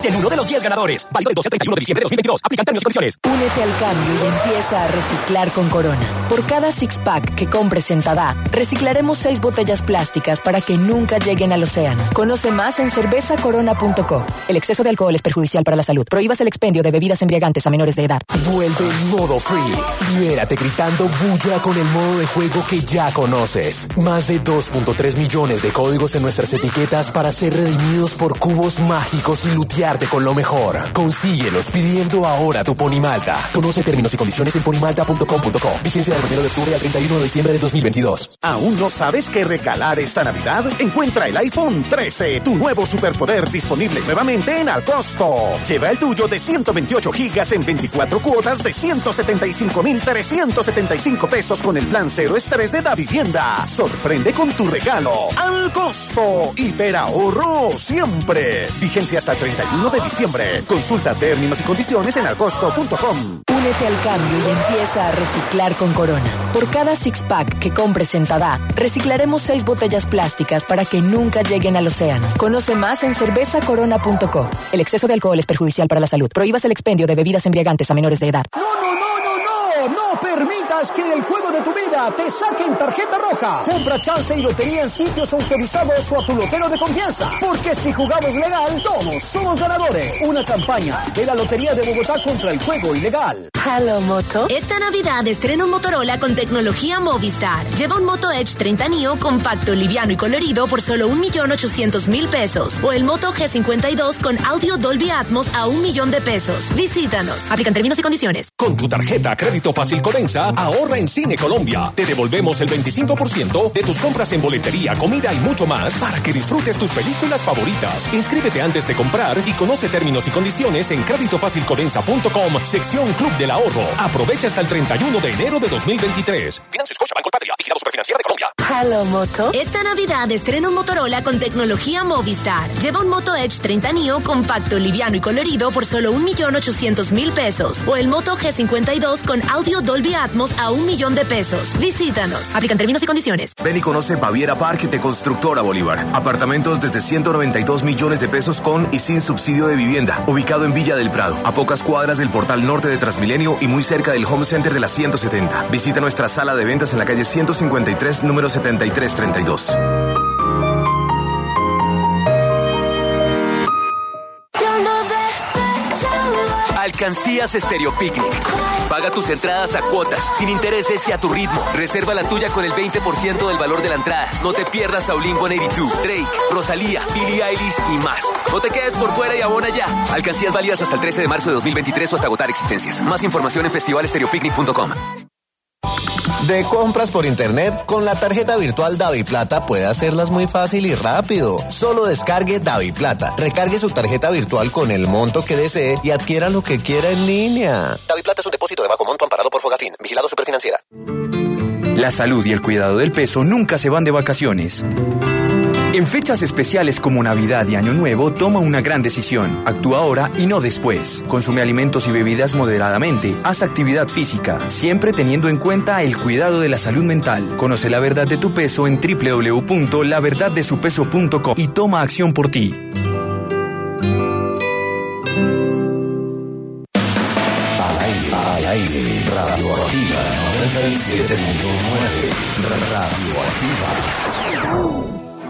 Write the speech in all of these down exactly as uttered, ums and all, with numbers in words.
del uno de los diez ganadores. Válido del doce al treinta y uno de diciembre de dos mil veintidós. Aplican términos y condiciones. Únete al cambio y empieza a reciclar con Corona. Por cada six-pack que compres en Tada, reciclaremos seis botellas plásticas para que nunca lleguen al océano. Conoce más en cerveza corona punto co. El exceso de alcohol es perjudicial para la salud. Prohíbas el expendio de bebidas embriagantes a menores de edad. Vuelve el modo free. Libérate gritando bulla con el modo de juego que ya conoces. Más de dos punto tres millones de códigos en nuestras etiquetas para ser redimidos por cubos mágicos y lutearte con lo mejor. Consíguelos pidiendo ahora tu Ponimalta. Conoce términos y condiciones en ponimalta punto com punto co. Vigencia del primero de octubre al treinta y uno de diciembre de dos mil veintidós. ¿Aún no sabes qué regalar esta Navidad? Encuentra el iPhone trece, tu nuevo superpoder disponible nuevamente en Al Costo. Lleva el tuyo de ciento veintiocho gigas en veinticuatro cuotas de ciento setenta y cinco mil trescientos setenta y cinco pesos con el plan cero estrés de Davivienda. Sorprende con tu regalo. Al Costo. Hiperahorro siempre. Vigencia hasta el treinta y uno de diciembre. Consulta términos y condiciones en alcosto punto com. Únete al cambio y empieza a reciclar con Corona. Por cada six-pack que compres en Tada, reciclaremos seis botellas plásticas para que nunca lleguen al océano. Conoce más en cerveza corona punto co. El exceso de alcohol es perjudicial para la salud. Prohíbas el expendio de bebidas embriagantes a menores de edad. ¡No, no, no, no, no! ¡No permitas que en el juego de tu vida te saquen tarjeta roja! Compra chance y lotería en sitios autorizados o a tu lotero de confianza. Porque si jugamos legal, todos somos ganadores. Una campaña de la Lotería de Bogotá contra el juego ilegal. Hello, Moto. Esta Navidad estrena un Motorola con tecnología Movistar. Lleva un Moto Edge treinta Neo compacto, liviano y colorido por solo un millón ochocientos mil pesos. O el Moto G cincuenta y dos con audio Dolby Atmos a un millón de pesos. Visítanos. Aplican términos y condiciones. Con tu tarjeta Crédito Fácil Codensa, ahorra en Cine Colombia. Te devolvemos el veinticinco por ciento de tus compras en boletería, comida y mucho más para que disfrutes tus películas favoritas. Inscríbete antes de comprar y conoce términos y condiciones en crédito fácil codensa punto com, sección Club del Ahorro. Aprovecha hasta el treinta y uno de enero de dos mil veintitrés. Financio Scotiabank Patria, vigilado Superfinanciera de Colombia. Hello, Moto. Esta Navidad estrena un Motorola con tecnología Movistar. Lleva un Moto Edge treinta Neo compacto, liviano y colorido por solo un millón ochocientos mil pesos. O el Moto G cincuenta y dos con audio Dolby Atmos a un millón de pesos. Visítanos. Aplican términos y condiciones. Ven y conoce Baviera Park de Constructora Bolívar. Apartamentos desde ciento noventa y dos millones de pesos con y sin subsidio de vivienda. Ubicado en Villa del Prado, a pocas cuadras del Portal Norte de Transmilenio y muy cerca del Home Center de la ciento setenta. Visita nuestra sala de ventas en la calle ciento cincuenta y tres, número setenta y tres treinta y dos. Alcancías Stereo Picnic. Paga tus entradas a cuotas, sin intereses y a tu ritmo. Reserva la tuya con el veinte por ciento del valor de la entrada. No te pierdas a Blink ciento ochenta y dos, Drake, Rosalía, Billie Eilish y más. No te quedes por fuera y abona ya. Alcancías válidas hasta el trece de marzo de dos mil veintitrés o hasta agotar existencias. Más información en festival stereo picnic punto com. De compras por internet, con la tarjeta virtual DaviPlata puede hacerlas muy fácil y rápido. Solo descargue DaviPlata, recargue su tarjeta virtual con el monto que desee y adquiera lo que quiera en línea. DaviPlata es un depósito de bajo monto amparado por Fogafín, vigilado Superfinanciera. La salud y el cuidado del peso nunca se van de vacaciones. En fechas especiales como Navidad y Año Nuevo, toma una gran decisión. Actúa ahora y no después. Consume alimentos y bebidas moderadamente. Haz actividad física, siempre teniendo en cuenta el cuidado de la salud mental. Conoce la verdad de tu peso en doble u doble u doble u punto la verdad de su peso punto com y toma acción por ti. Al aire, al aire, Radioactiva noventa y siete punto nueve, Radioactiva.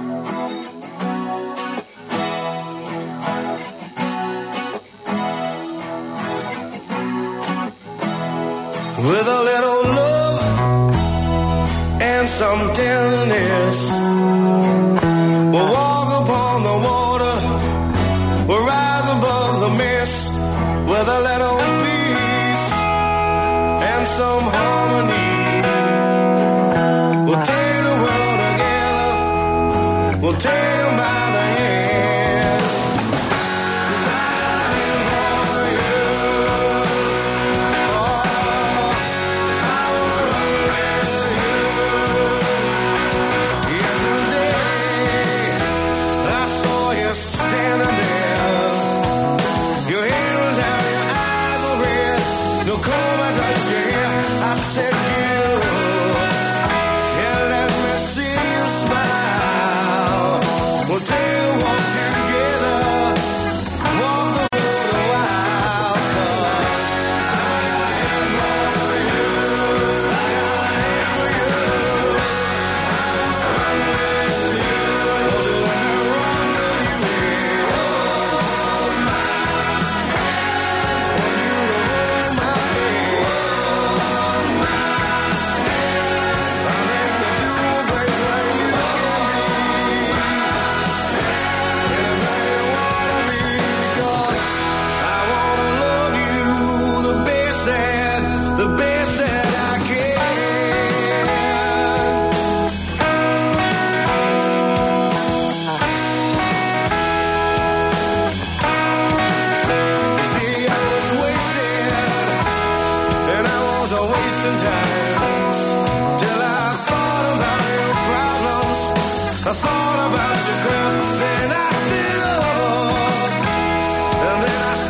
With a little love and some tenderness, we'll walk upon the water, we'll rise above the mist. With a little peace and some harmony, we'll take the world together, we'll take them by the hand.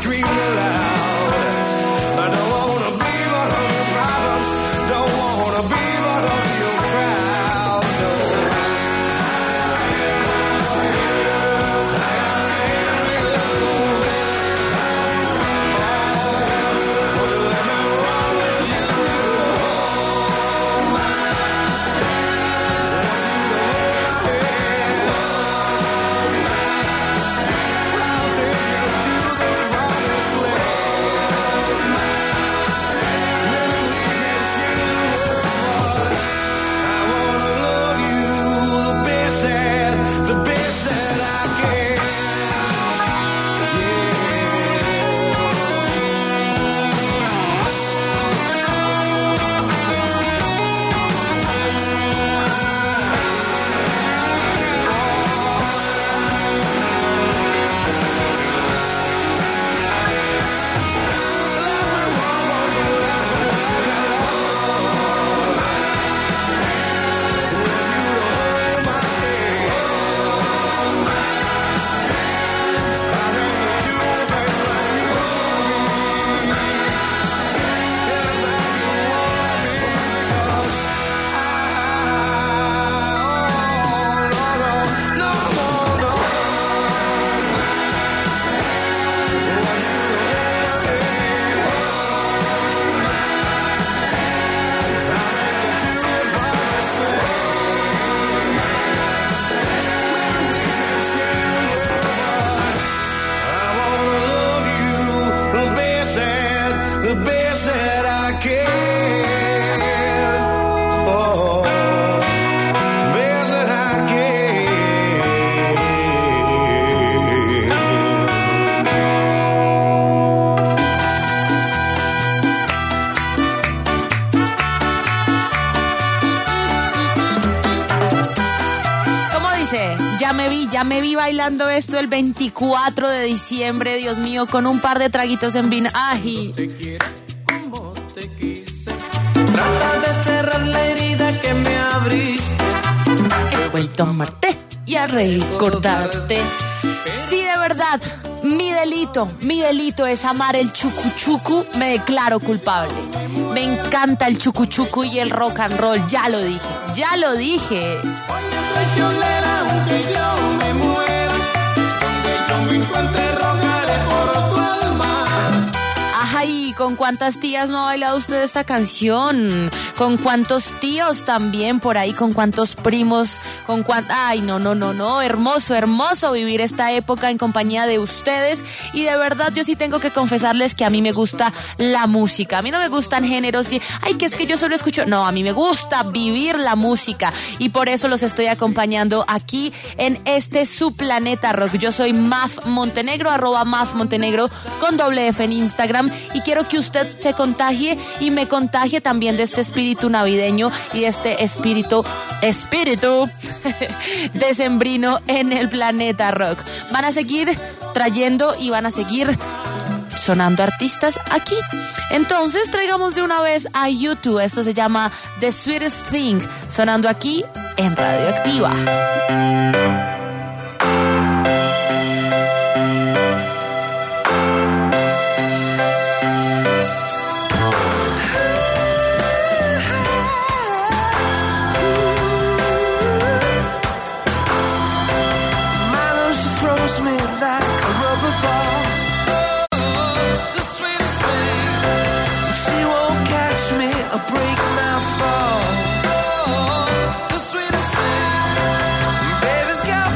scream aloud. I don't wanna be one of your problems. Don't wanna be one of your crowd. No. Ya me vi, ya me vi bailando esto el veinticuatro de diciembre, Dios mío, con un par de traguitos en vino. ¡Ay! Trata de cerrar la herida que me abriste. He vuelto a amarte y a recordarte. Sí, de verdad, mi delito, mi delito es amar el chucuchucu, me declaro culpable. Me encanta el chucuchucu y el rock and roll, ya lo dije, ya lo dije. Aunque yo me muera, donde yo me encuentre, rogaré por tu alma. Ay, ¿con cuántas tías no ha bailado usted esta canción? ¿Con cuántos tíos también por ahí? ¿Con cuántos primos? ¿Con cuántos? Ay, no, no, no, no, hermoso, hermoso vivir esta época en compañía de ustedes. Y de verdad yo sí tengo que confesarles que a mí me gusta la música. A mí no me gustan géneros y, ay, que es que yo solo escucho. No, a mí me gusta vivir la música y por eso los estoy acompañando aquí en este su Planeta Rock. Yo soy Maf Montenegro, arroba Maf Montenegro con doble F en Instagram, y quiero que usted se contagie y me contagie también de este espíritu navideño y de este espíritu, espíritu decembrino en el Planeta Rock. Van a seguir trayendo y van a seguir sonando artistas aquí. Entonces traigamos de una vez a YouTube. Esto se llama The Sweetest Thing, sonando aquí en Radioactiva. Baby's got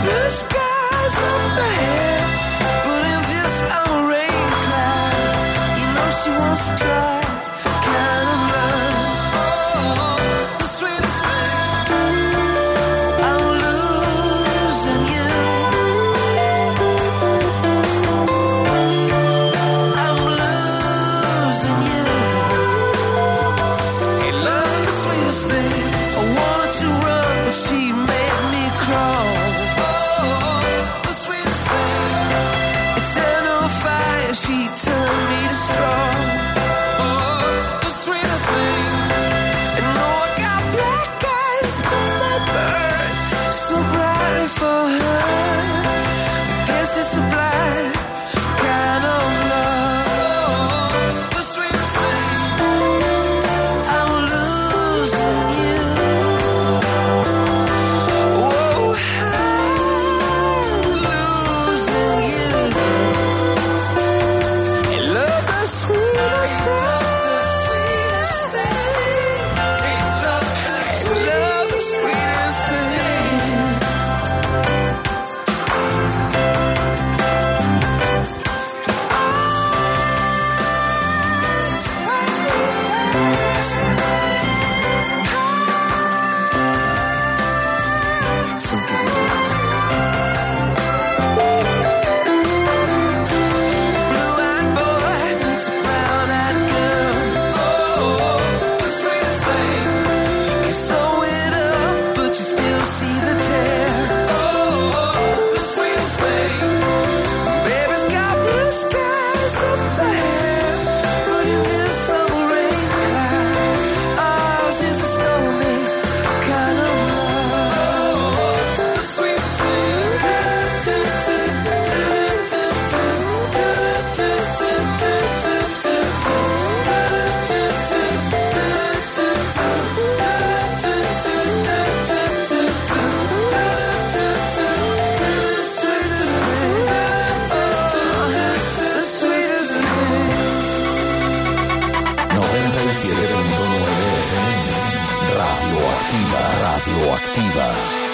Radioactiva.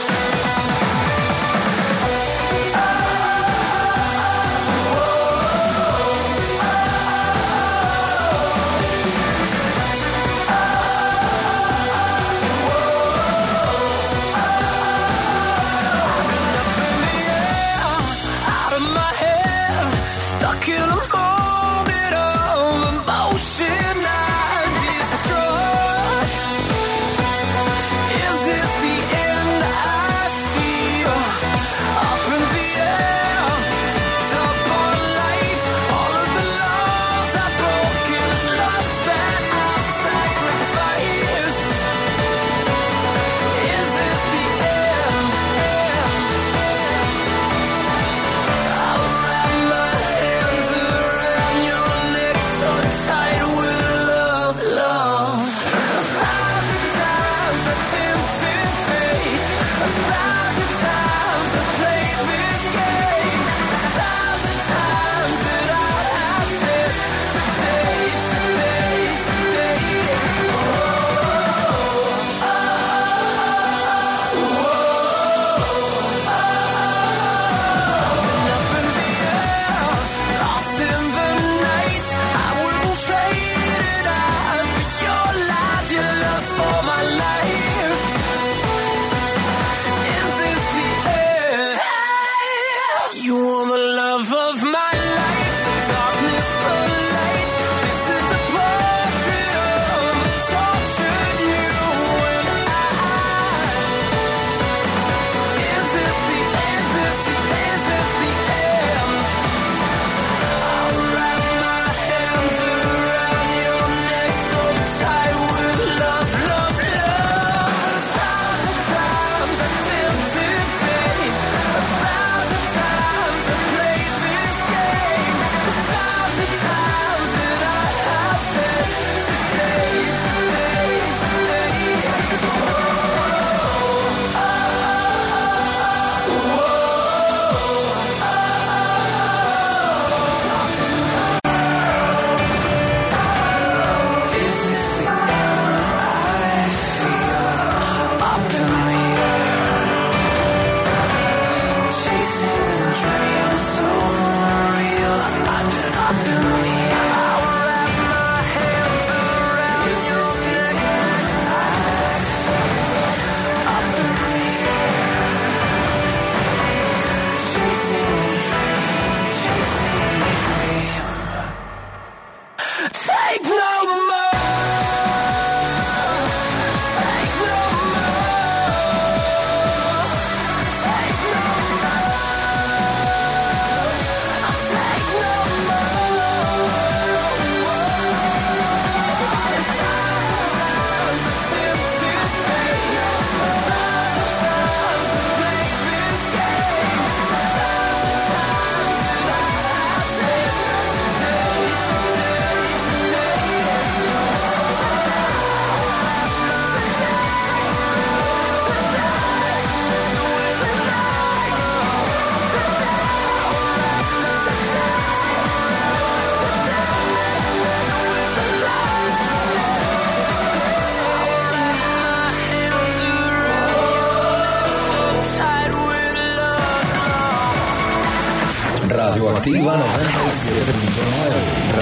Radioactiva noventa y siete punto nueve.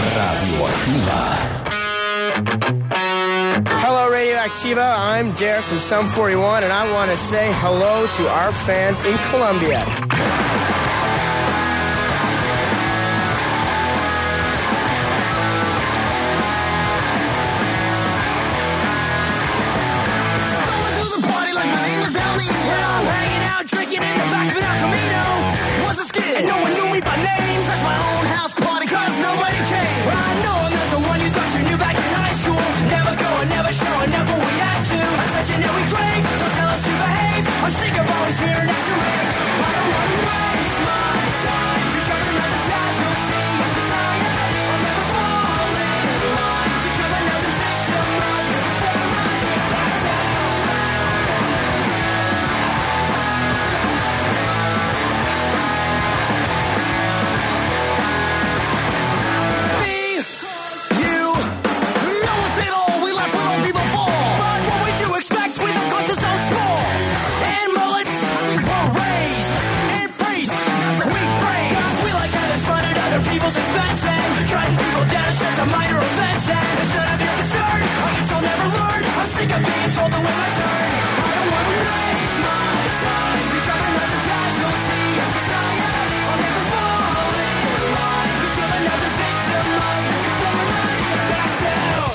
Radioactiva. Hello, Radioactiva. I'm Derek from Sum forty-one, and I want to say hello to our fans in Colombia. Drinking in the back of an El Camino. Was a skid, and no one knew me by name. That's my own house party, cause nobody came. I know I'm not the one you thought you knew back in high school. Never going, never showing, never we had to. I'm such an we crave, don't tell us to behave. I'm sick of always hearing at your age. I don't want cutting people down is just a minor offense, and it's none of your concern. I guess I'll never learn. I'm sick of being told to wait my turn. I don't want to waste my time becoming another casualty of society. I'll never fall in line, become another victim of conformity. Back down.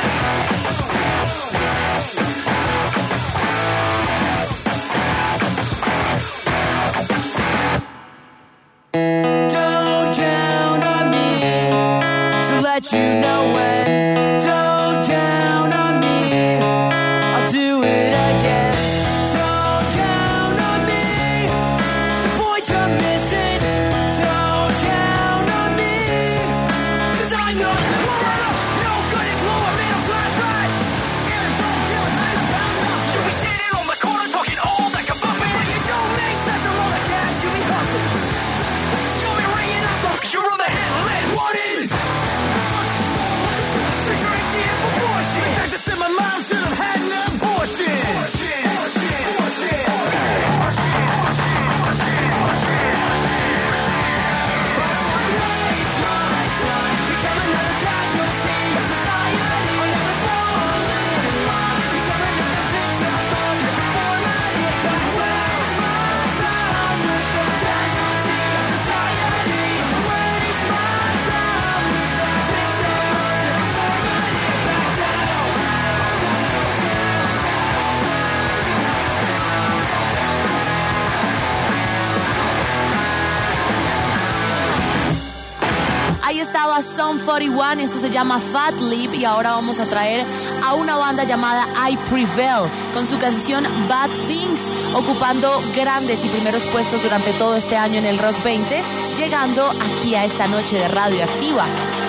Don't count on me to let you know when. Don't count on me, I'll do it again. Don't count on me, it's the point I'm missing. Don't count on me, cause I'm not moral. No good at glue, I'm in a flashlight. Even don't feel it, I found out. You be sitting on the corner talking all like a puppet. But you don't make sense of all the cash you be hustling. You'll be ringing up the you're on the hit list. What is it? Drinking for bullshit. Back to say my mom should have had an abortion. Bullshit. Bullshit. Bullshit. Bullshit. Bullshit. Bullshit. Bullshit. Waste my time, become another casualty of society. I'll never fall in line, become another victim of the conformity. Waste my time, become a casualty of society. Waste my time, victim of the conformity. Back down. Ahí estaba Sum cuarenta y uno, esto se llama Fat Lip, y ahora vamos a traer a una banda llamada I Prevail con su canción Bad Things, ocupando grandes y primeros puestos durante todo este año en el Rock veinte, llegando aquí a esta noche de Radioactiva.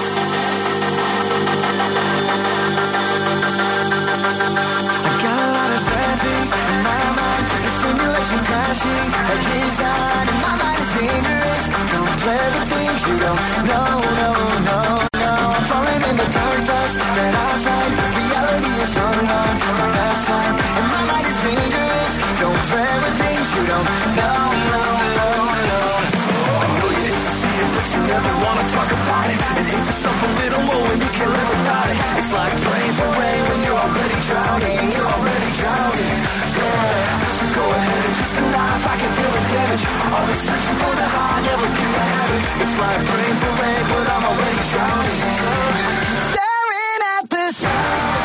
I've got a lot of bad things in my mind. The simulation crashing by design, and my mind is dangerous. Don't play with things you don't know, no, no, no. I'm falling into dark thoughts that I find. Reality is hung on, but that's fine. And my mind is dangerous. Don't play with things you don't know, no, no, no. I know you hate to see it, but you never wanna talk about it. And hate yourself a little more when you can't live without it. It's like praying for rain when you're already drowning. You're already drowning. Yeah. So go ahead and twist the knife. I can feel the damage. Always searching for the high, never can I have it. It's like praying for rain, but I'm already drowning. Staring at the stars.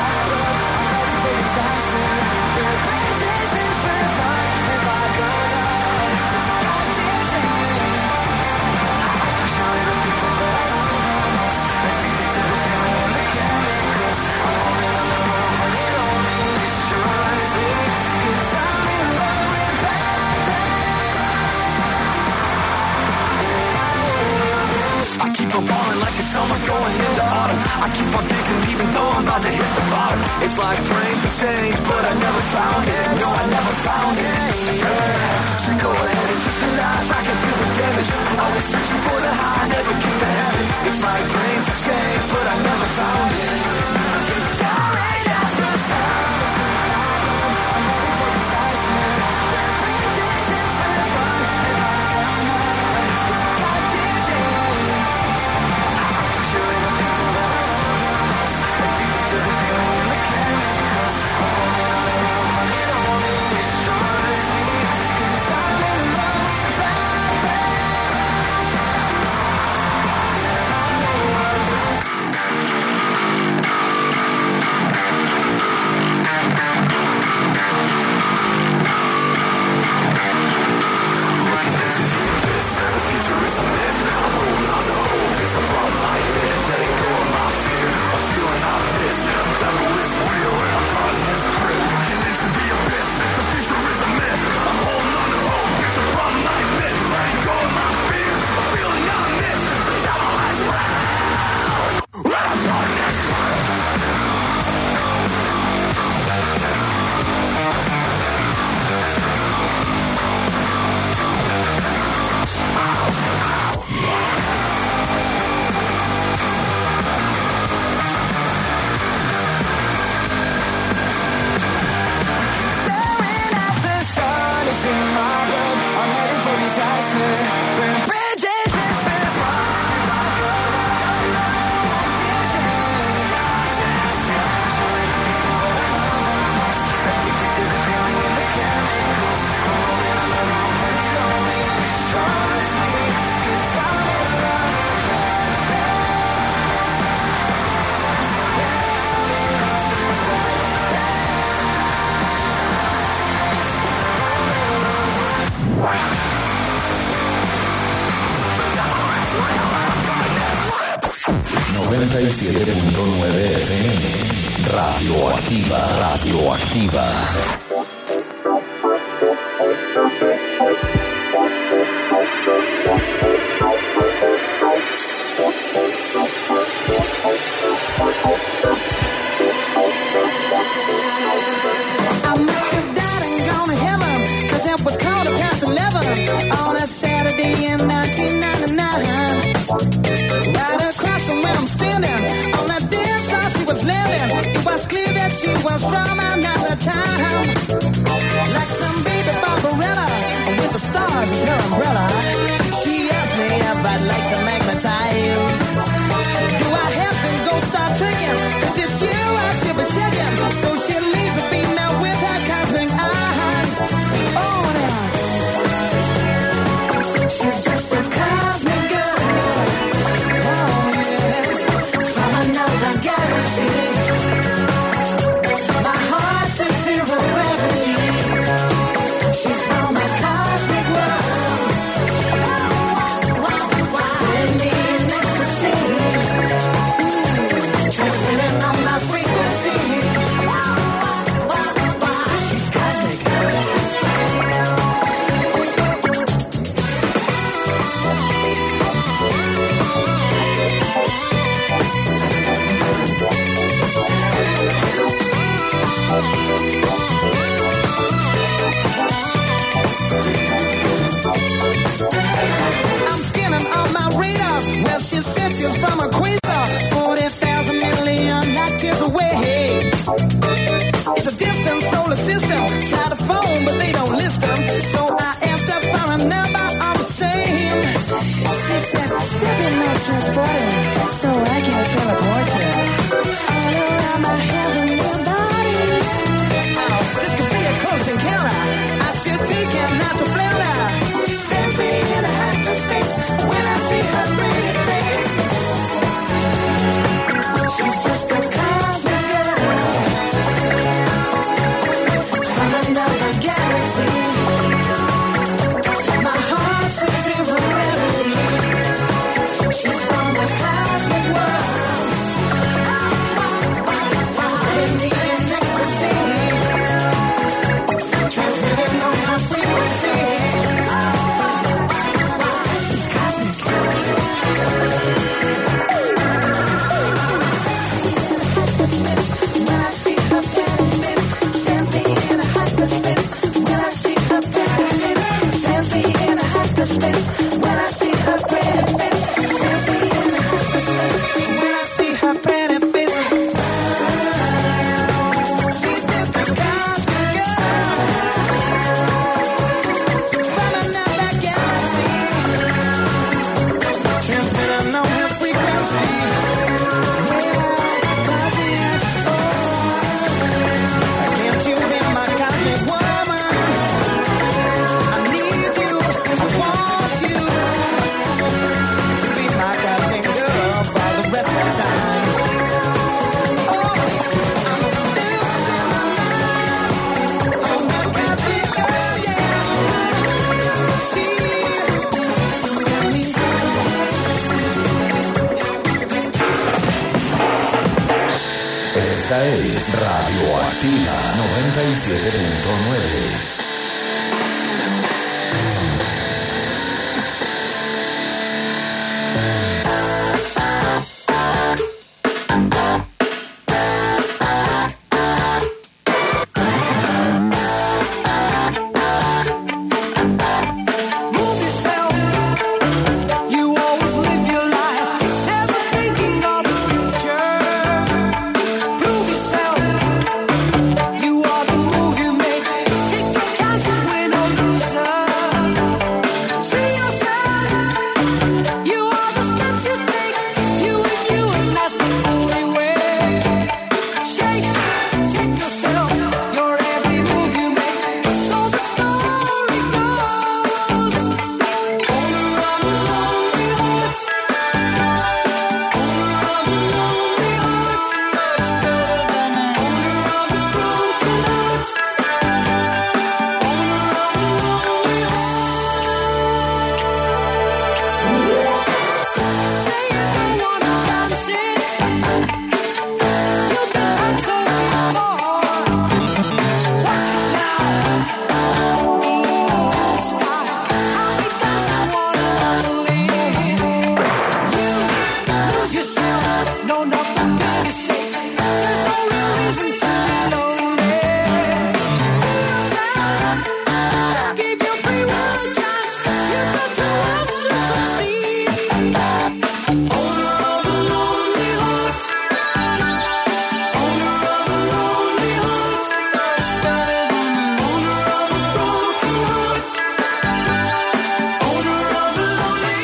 I keep on balling like it's summer going into autumn. I keep on digging even though I'm about to hit the bottom. It's like praying for change, but I never found it. No, I never found it. Yeah. So go ahead and twist the knife. I can feel the damage. Always searching for the high, never came to have it. It's like praying for change, but I never found it. Staring at the stars. I'm ready for these eyes now. Their pretensions for fun. And I got mine. It's like I did change. Picturing the people that I love. Addicted to the feeling in the chemicals. Oh, it only destroys me. Cause I'm in love with bad things. noventa y siete punto nueve F M. Radioactiva, radioactiva. I must have died and gone to heaven, cause it was quarter past eleven on a Saturday in nineteen ninety-nine. Right across from where I'm standing, on that dance floor she was landing. It was clear that she was from another time. Like some baby Barbarella, with the stars as her umbrella. She asked me if I'd like to magnetize. Do I have to go start tricking? Cause it's you I should be checking. So she leaves a female with her cosmic eyes. Oh, now she's just a cosmic girl. Oh, yeah. From another galaxy. My heart's in zero gravity. She's from a cosmic world. In the ecstasy. Transmitting on my frequency. She's cosmic. I'm scanning all my radars. Well, she said she's from a quasar, forty thousand million light years away. It's a distant solar system. Try to phone, but they don't list them. So I asked her for a number all the same. She said, step in my transporter so I can teleport you all around my heavenly body. Oh, this could be a close encounter. I should take him out to Florida. Sends me in a hyperspace when I see her pretty face. She's just a cosmic girl from another galaxy. My heart's in zero gravity. She's from the cosmic world. In the ecstasy. Transmitting on my frequency. She's cosmic. When I see her pretty face, sends me in a hyperspace. When I see her pretty face, sends me in a hyperspace. When I see her pretty face, sends me in a hyperspace. When I see her pretty face, she's just a cosmic girl from another galaxy. Transmitting on her frequency. Can't you be my cosmic woman? I need you, I want you to be my cosmic girl for the rest of time. Oh, I'm a fusion, I'm a cosmic girl, yeah. She got me Esta es Radioactiva noventa y siete punto nueve. Move yourself. You always live your life, never thinking of the future. Prove yourself. You are the move you make. Take your time. No, not for pity's sake. There's no real reason to be lonely. Give your free will a chance. You've got to want to succeed. Owner of a lonely heart. Owner of a lonely heart. It's better than the owner of a broken heart. Owner of a lonely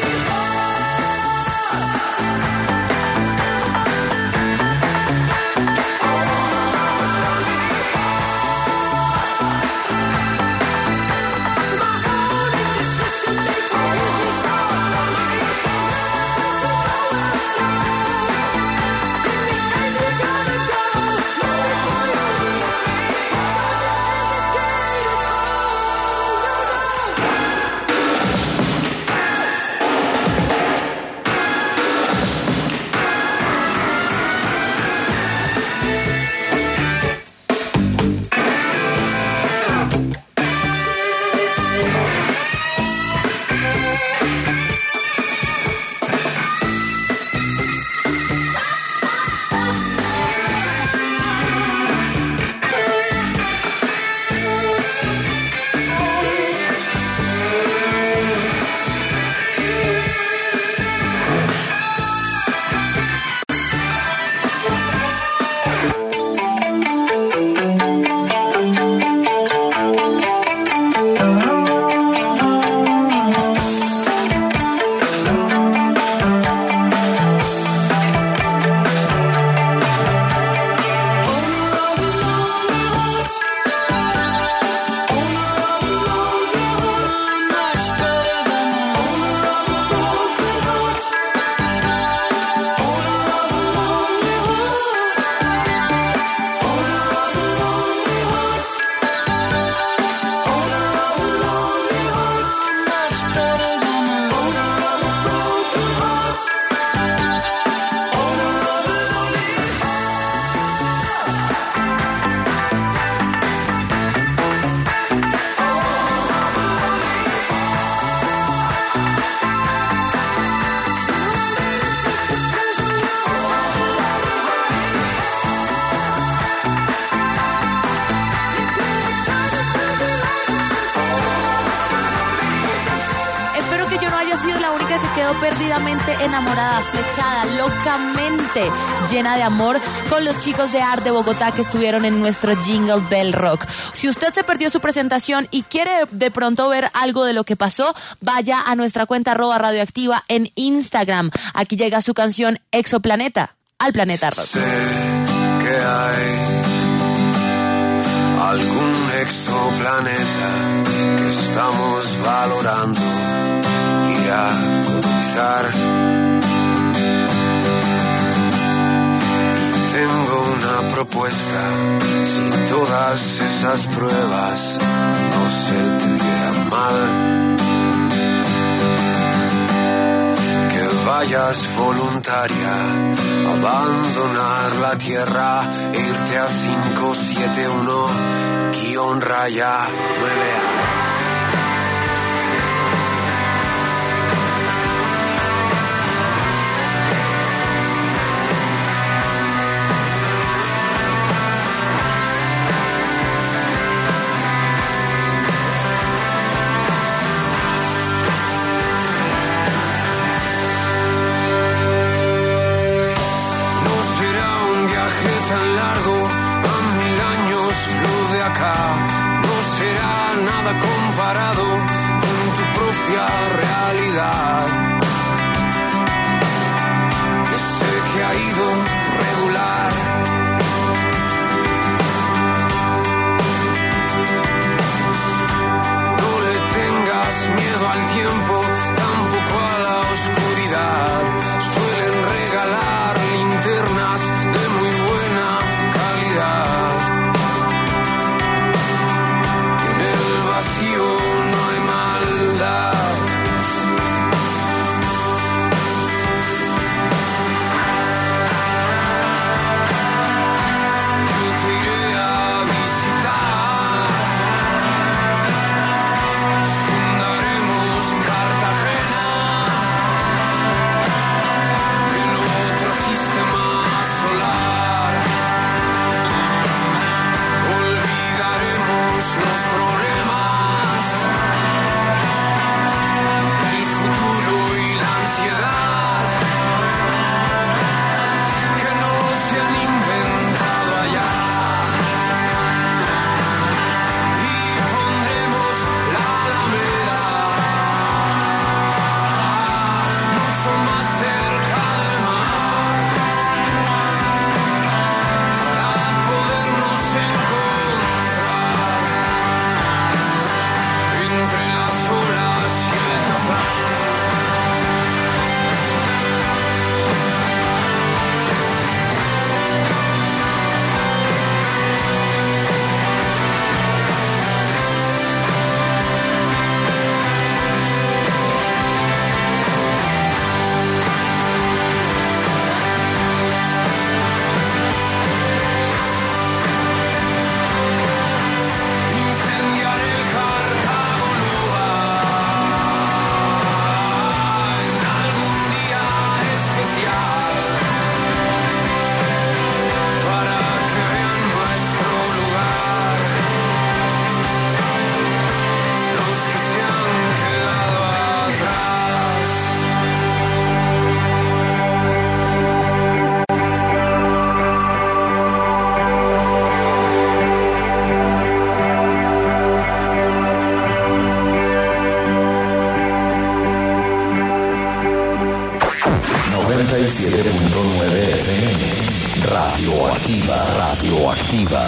quedó perdidamente enamorada, flechada, locamente llena de amor con los chicos de Art de Bogotá que estuvieron en nuestro Jingle Bell Rock. Si usted se perdió su presentación y quiere de pronto ver algo de lo que pasó, vaya a nuestra cuenta arroba radioactiva en Instagram. Aquí llega su canción Exoplaneta al Planeta Rock. Sé que hay algún exoplaneta que estamos valorando ir a colonizar. Y tengo una propuesta: si todas esas pruebas no se te dieran mal, que vayas voluntaria a abandonar la tierra e irte a cinco siete uno guión raya nueve A. Tan largo, a mil años luz de acá, no será nada comparado con tu propia realidad, que sé que ha ido regular. No le tengas miedo al tiempo, tampoco a la oscuridad. Suelen regalar linternas de muy buena calidad. En el vacío siete punto nueve F M. Radioactiva, radioactiva.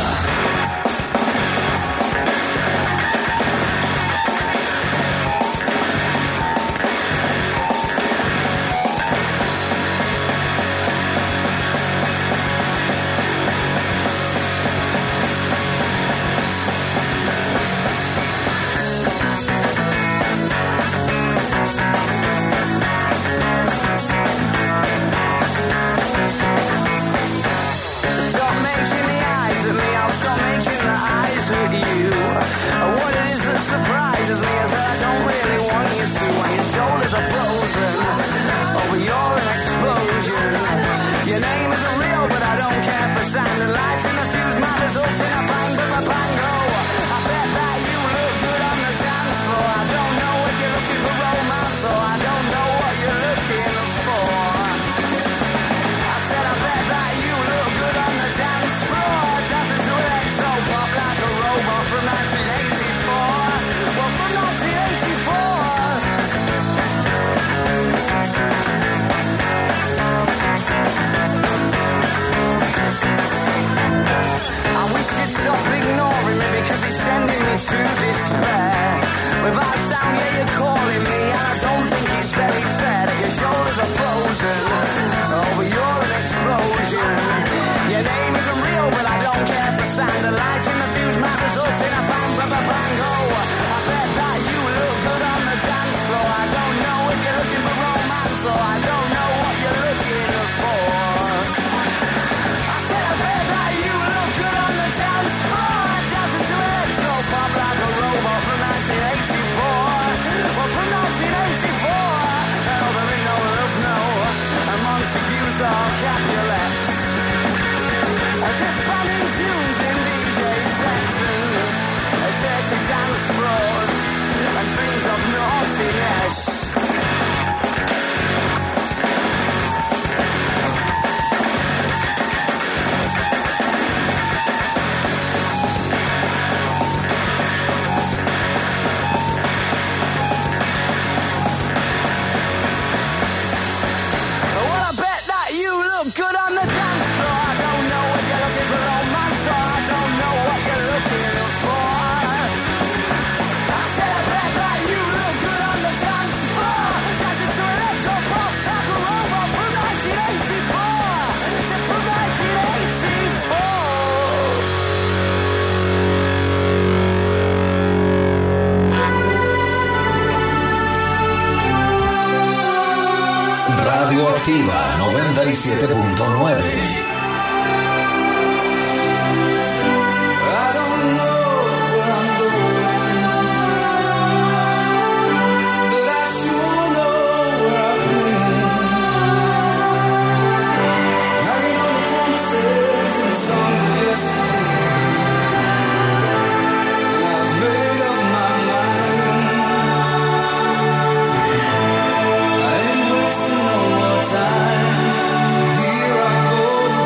Radioactiva noventa y siete punto nueve. Time, here I go.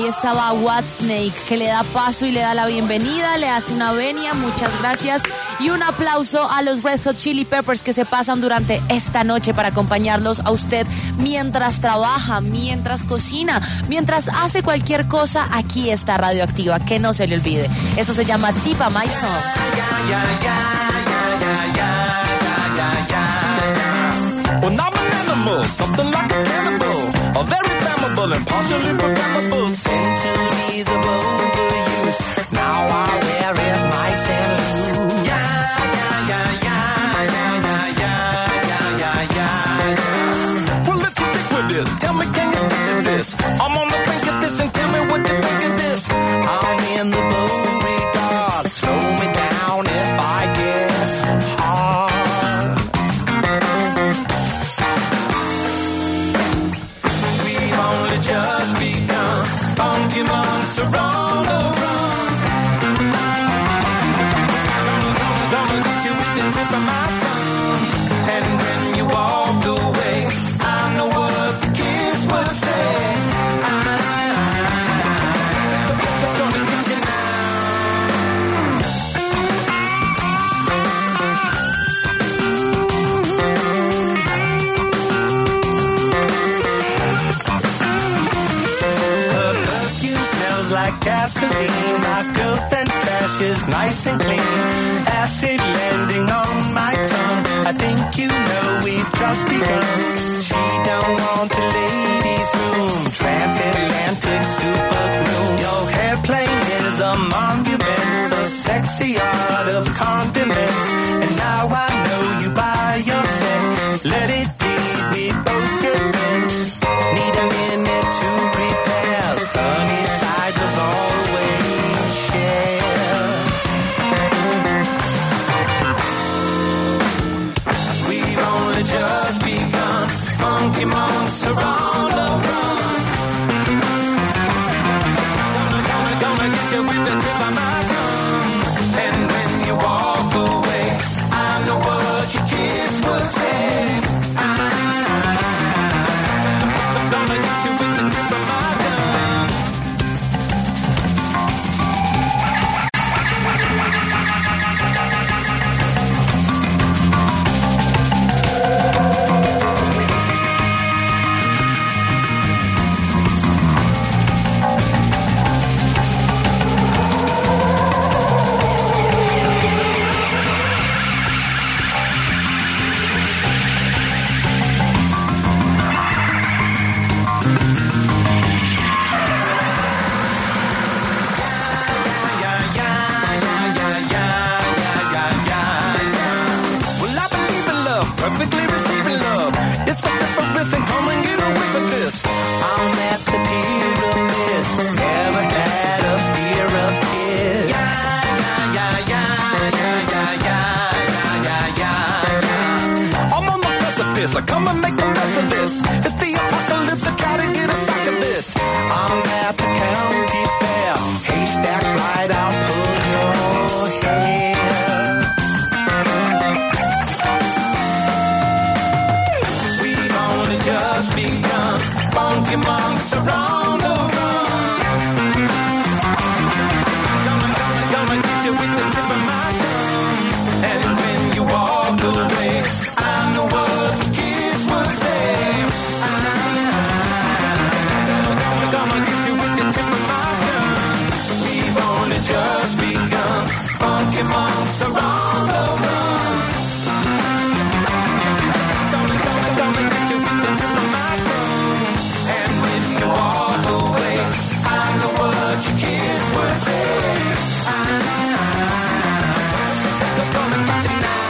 estaba Whitesnake, que le da paso y le da la bienvenida, le hace una venia, muchas gracias. Y un aplauso a los Red Hot Chili Peppers que se pasan durante esta noche para acompañarlos a usted mientras trabaja, mientras cocina, mientras hace cualquier cosa. Aquí está Radioactiva, que no se le olvide. Esto se llama Tipa My Song. Well, I'm an animal, something like a cannibal, a very flammable and partially programmable. Centuries of overuse, now I wear it nice and loose. Yeah, yeah, yeah, yeah, yeah, yeah, yeah, yeah, yeah, yeah. Well, let's stick with this. Tell me, can you stick to this? I'm on the brink of this, and tell me what you think of this. I'm in the Beauregard. Slow me down if I get hard. Just begun, funky monks are on the run. Gonna, gonna, gonna get you with the tip of my tongue. And when you walk away, I know what the kids would say. I, gonna get you now. Like gasoline, my girlfriend's trash is nice and clean. Acid landing on my tongue. I think you know we've just begun. She don't want the ladies' room, transatlantic super glue. Your airplane is a monument, the sexy art of condiments. And now I know you buy your set. Let it be, we both get bent. Need a minute to prepare. Sunny side was always share. We've only just begun. Funky monks are on the run. Gonna, gonna, gonna get you with the tip of my tongue. And when you walk away, I know what your kids would say. I'm gonna get you with the tip of my tongue. Perfectly receiving love. It's the difference and come and get away with this. I'm at the pyramid. Never had a fear of kids. Yeah, yeah, yeah, yeah, yeah, yeah, yeah, yeah, yeah, yeah. I'm on the precipice. I come and make the best of this. It's the apocalypse. I try to get a sack of this. I'm at the county fair. Haystack right out, pull your hair. Just begun, funky monks are on the run. Gonna, gonna, gonna get you with the tip of my tongue. And when you walk away, I know what the kids would say. I, gonna, gonna, gonna get you with the tip of my tongue. We've only just begun, funky monks are on the run. Gonna, gonna, gonna get you with the tip of my tongue. And when you walk away, I know what your kids would say. I, I'm gonna get you now.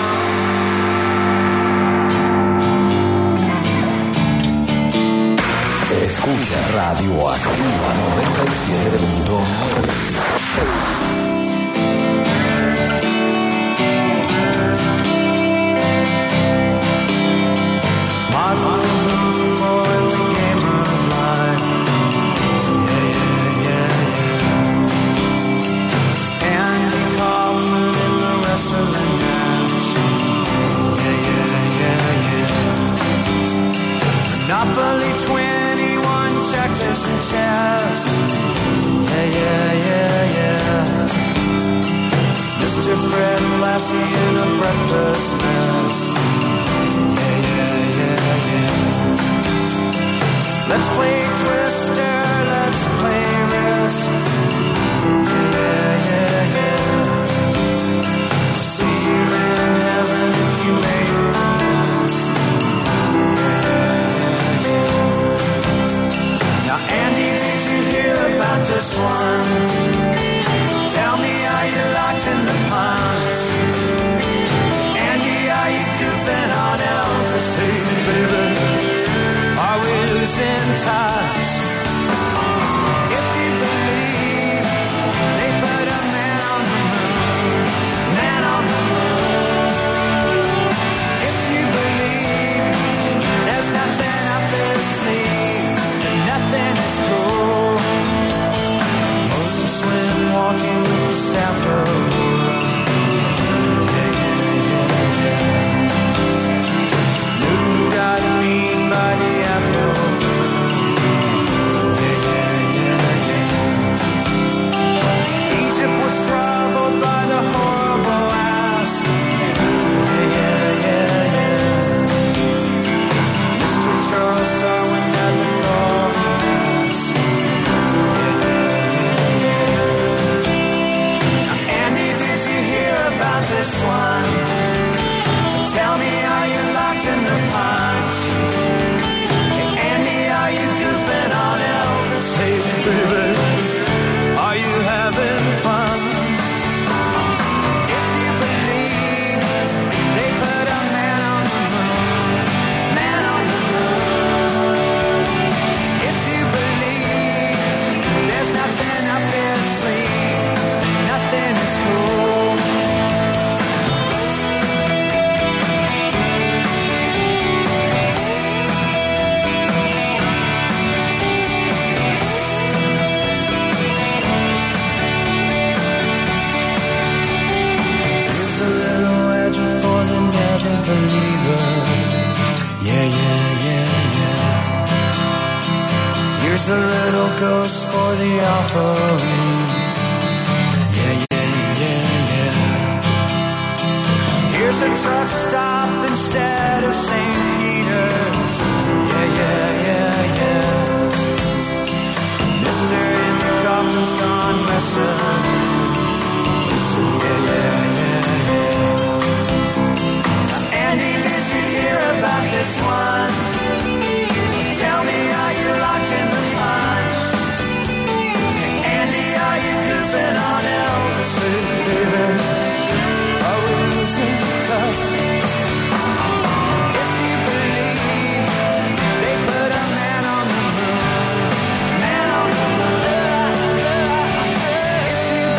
Escucha Radioactiva noventa y siete punto nueve. Monopoly twenty-one, Texas and chess. classy in a breakfast mess. Yeah, yeah, yeah, yeah. Let's play Twister, let's play Risk. Yeah, yeah, yeah. See you in heaven if you make this. Yeah, yeah, yeah. Now, Andy, did you hear about this one? Tell me, are you locked in the punch? Andy, are you goofing on Elvis? Hey, baby, are we losing touch? If you believe they put a man on the moon, man on the moon. If you believe there's nothing up their sleeve, then nothing is cool. Moses went walking with the staff of yeah, yeah, yeah, yeah. Newton got beaten by the apple. Yeah, yeah, yeah, yeah. Egypt was troubled by the horrible asp. Yeah, yeah, yeah, yeah. Mister Charles Darwin had the chorus. Yeah, yeah, yeah, yeah. Andy, did you hear about this one? Tell me, are you locked in the punch? Hey, Andy, are you goofing on Elvis? Hey, baby, are you having fun? If you believe they put a man on the moon, man on the moon. If you believe there's nothing up their sleeve, nothing is cool. Here's a little legend for the never believer. Yeah, yeah, yeah, yeah. Here's a little ghost for the offering. Yeah, yeah, yeah, yeah. Here's a truck stop instead of Saint Peter's. Yeah, yeah, yeah, yeah. Mister in the coffin's gone missing. Listen, yeah, yeah, yeah, yeah. Andy, did you hear about this one? Tell me, are you locked in the punch? Andy, are you goofing on Elvis? Hey, baby, are we losing touch? If you believe they put a man on the moon, man on the moon. If you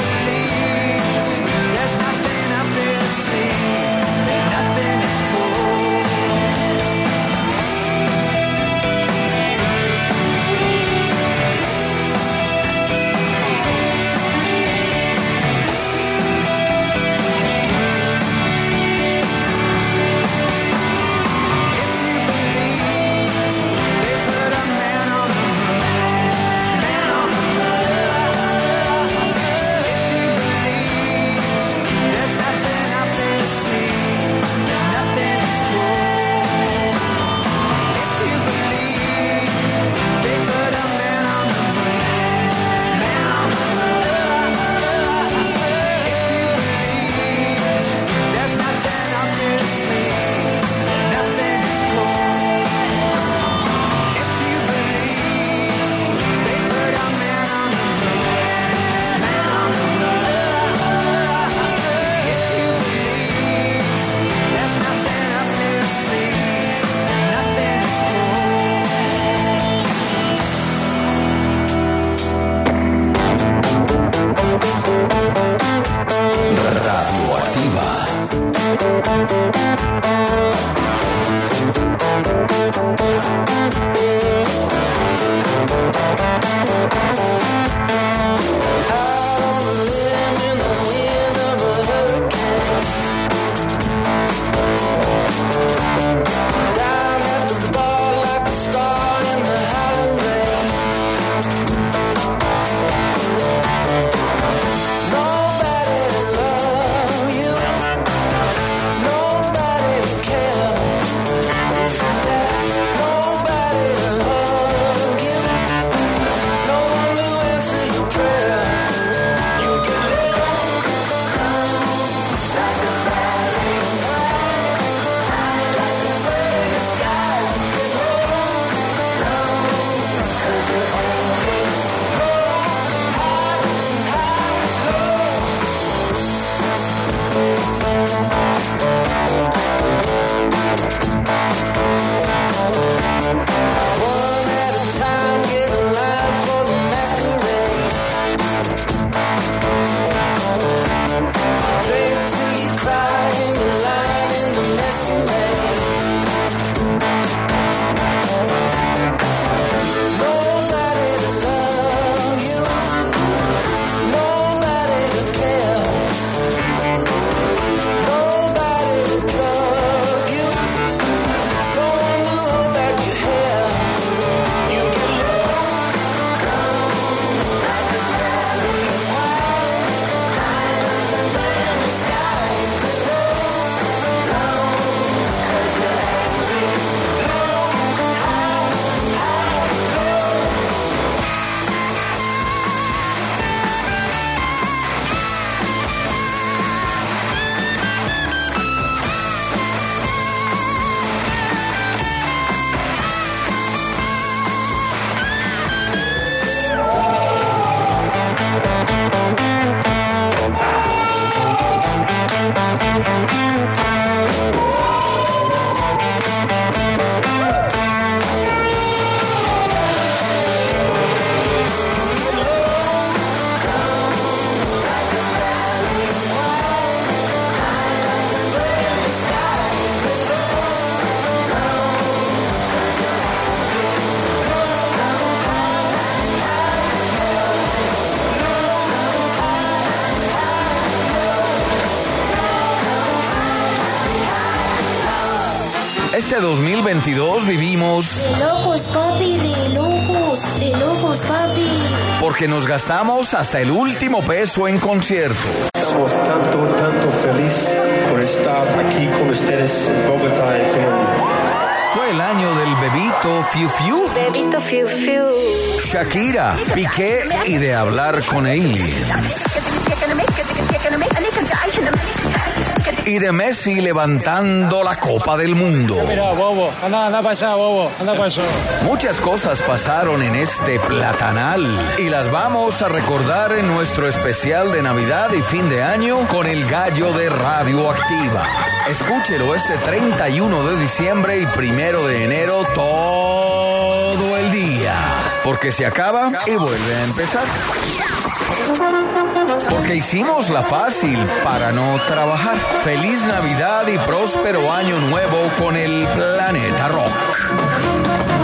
este dos mil veintidós vivimos... Re locos, papi, re locos, re locos, papi. Porque nos gastamos hasta el último peso en concierto. Estamos tanto, tanto feliz por estar aquí con ustedes en Bogotá, en Colombia. Fue el año del bebito Fiu Fiu. Bebito Fiu Fiu. Shakira, Piqué y de hablar con aliens. Y de Messi levantando la Copa del Mundo. Mira, bobo, anda, anda para allá, bobo, anda para allá. Muchas cosas pasaron en este platanal y las vamos a recordar en nuestro especial de Navidad y fin de año con el gallo de Radioactiva. Escúchelo este treinta y uno de diciembre y primero de enero todo el día, porque se acaba y vuelve a empezar. Porque hicimos la fácil para no trabajar. Feliz Navidad y próspero año nuevo con el Planeta Rock.